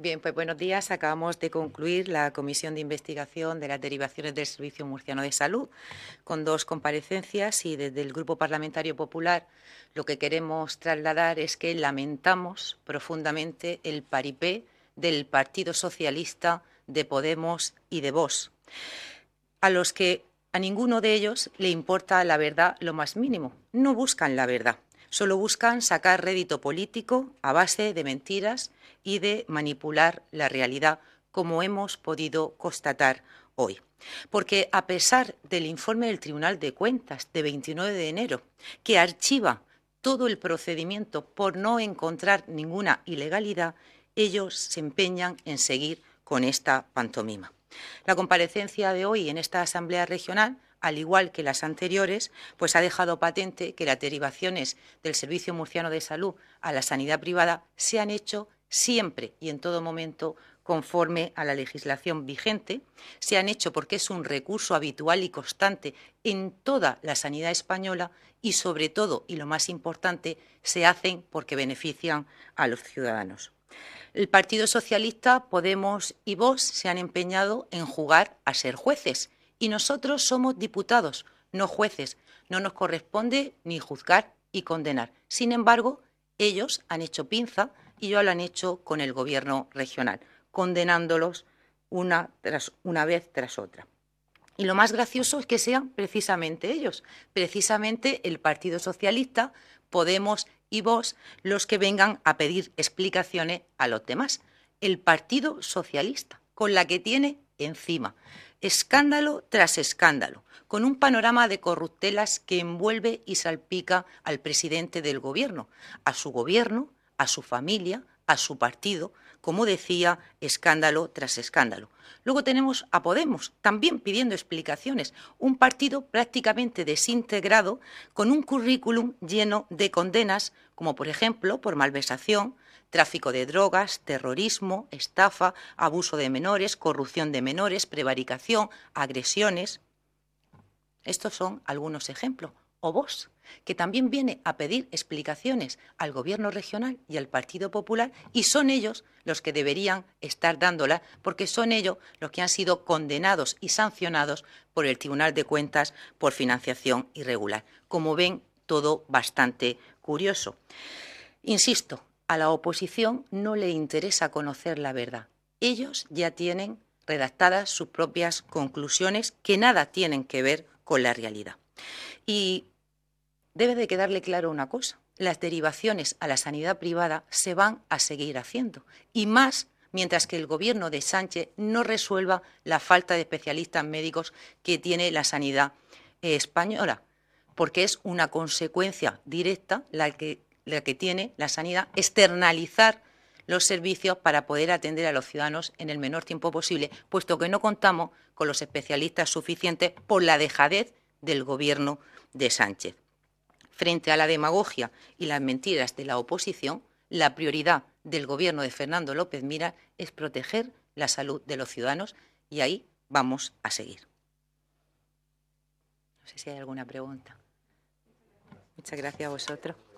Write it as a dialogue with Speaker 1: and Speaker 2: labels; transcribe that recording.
Speaker 1: Bien, pues buenos días. Acabamos de concluir la comisión de investigación de las derivaciones del Servicio Murciano de Salud con 2 comparecencias y desde el Grupo Parlamentario Popular lo que queremos trasladar es que lamentamos profundamente el paripé del Partido Socialista, de Podemos y de Vox, a ninguno de ellos le importa la verdad lo más mínimo. No buscan la verdad. Solo buscan sacar rédito político a base de mentiras y de manipular la realidad, como hemos podido constatar hoy. Porque a pesar del informe del Tribunal de Cuentas de 29 de enero, que archiva todo el procedimiento por no encontrar ninguna ilegalidad, ellos se empeñan en seguir con esta pantomima. La comparecencia de hoy en esta Asamblea Regional, al igual que las anteriores, pues ha dejado patente que las derivaciones del Servicio Murciano de Salud a la sanidad privada se han hecho siempre y en todo momento conforme a la legislación vigente, se han hecho porque es un recurso habitual y constante en toda la sanidad española y, sobre todo, y lo más importante, se hacen porque benefician a los ciudadanos. El Partido Socialista, Podemos y Vox se han empeñado en jugar a ser jueces y nosotros somos diputados, no jueces. No nos corresponde ni juzgar y condenar. Sin embargo, ellos han hecho pinza y ya lo han hecho con el Gobierno regional, condenándolos una vez tras otra. Y lo más gracioso es que sean precisamente ellos, precisamente el Partido Socialista, Podemos y Vox, los que vengan a pedir explicaciones a los demás. El Partido Socialista, con la que tiene encima escándalo tras escándalo, con un panorama de corruptelas que envuelve y salpica al presidente del Gobierno, a su familia, a su partido, como decía, escándalo tras escándalo. Luego tenemos a Podemos, también pidiendo explicaciones, un partido prácticamente desintegrado, con un currículum lleno de condenas, como por ejemplo por malversación, tráfico de drogas, terrorismo, estafa, abuso de menores, corrupción de menores, prevaricación, agresiones. Estos son algunos ejemplos. O Vox, que también viene a pedir explicaciones al Gobierno regional y al Partido Popular, y son ellos los que deberían estar dándolas, porque son ellos los que han sido condenados y sancionados por el Tribunal de Cuentas por financiación irregular. Como ven, todo bastante curioso. Insisto, a la oposición no le interesa conocer la verdad. Ellos ya tienen redactadas sus propias conclusiones que nada tienen que ver con la realidad. Y debe de quedarle claro una cosa: las derivaciones a la sanidad privada se van a seguir haciendo, y más mientras que el Gobierno de Sánchez no resuelva la falta de especialistas médicos que tiene la sanidad española, porque es una consecuencia directa la que tiene la sanidad, externalizar los servicios para poder atender a los ciudadanos en el menor tiempo posible, puesto que no contamos con los especialistas suficientes por la dejadez del Gobierno de Sánchez. Frente a la demagogia y las mentiras de la oposición, la prioridad del Gobierno de Fernando López Miras es proteger la salud de los ciudadanos, y ahí vamos a seguir. No sé si hay alguna pregunta. Muchas gracias a vosotros.